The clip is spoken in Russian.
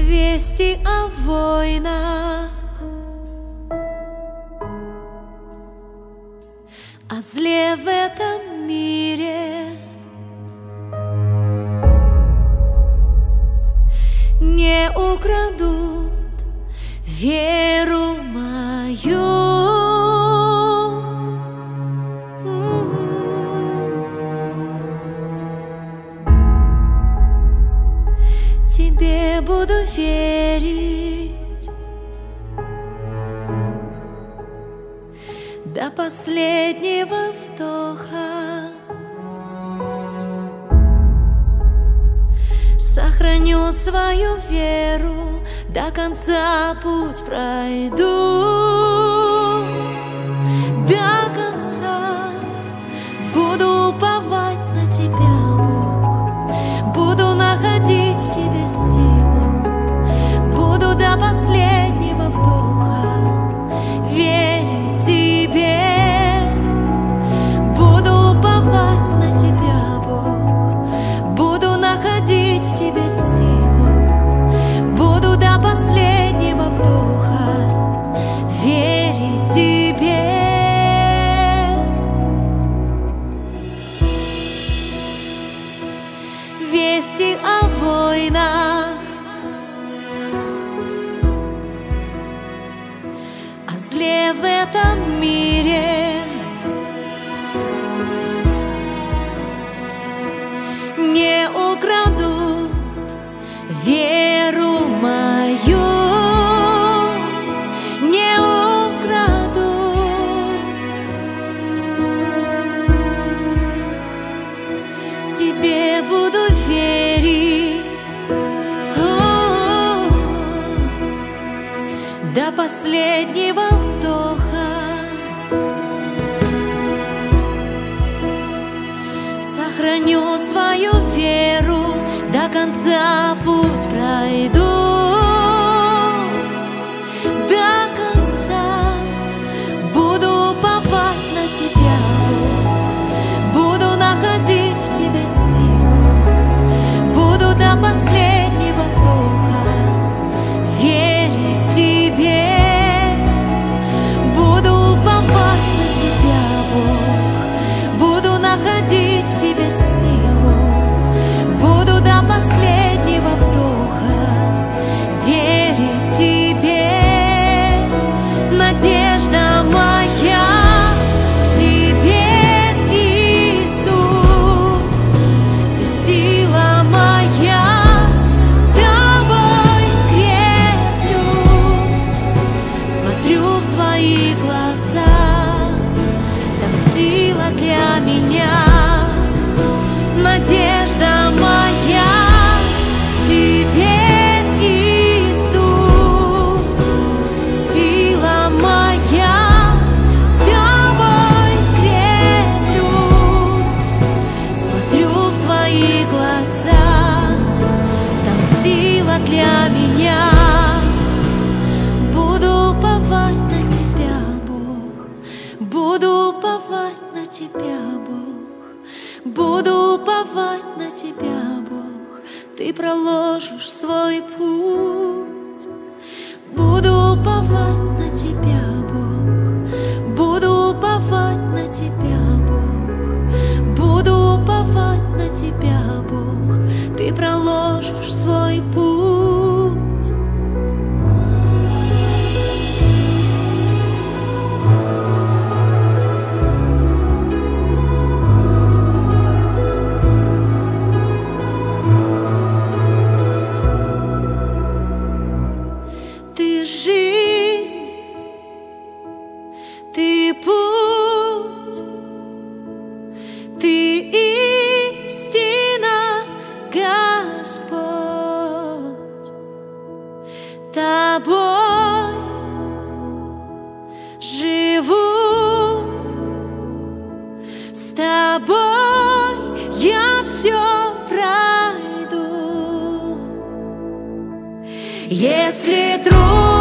вести о войнах, о зле в этом мире. Не украдут веру мою. Тебе буду верить до последнего вдоха. Сохраню свою веру, до конца путь пройду. До конца буду уповать на Тебя, Бог. Буду находить в Тебе силу. Буду до последнего вдоха верить Тебе. Буду уповать на Тебя, Бог. Буду находить в Тебе силу. Буду до последнего вдоха верить Тебе. Вести о войнах, о зле в этом мире. Не украдут веру мою, не украдут. Тебе буду верить до последнего вдоха. Сохраню свою веру, до конца путь пройду. До конца буду уповать на Тебя, Бог. Буду находить в Тебе силу. Буду до последнего вдоха верить Тебе. Буду уповать на Тебя, Бог. Буду находить в Тебе силу. Буду до последнего вдоха верить Тебе. Надежда моя в Тебе, Иисус. Ты сила моя, Тобой креплюсь. Смотрю в Твои глаза, там сила для меня. Надежда моя в Тебе, Иисус. Сила моя, Тобой креплюсь. Смотрю в Твои глаза, там сила для меня. Буду уповать на Тебя, Бог. Буду уповать на Тебя, Бог. Буду уповать на Тебя, Бог. Ты проложишь свой путь. Буду уповать на Тебя, Бог. Буду уповать на Тебя, Бог. Буду уповать на Тебя, Бог. Ты проложишь свой путь. Ты жизнь, Ты путь, Ты истина, Господь. Тобой живу, с Тобой я все пройду. Если трудно,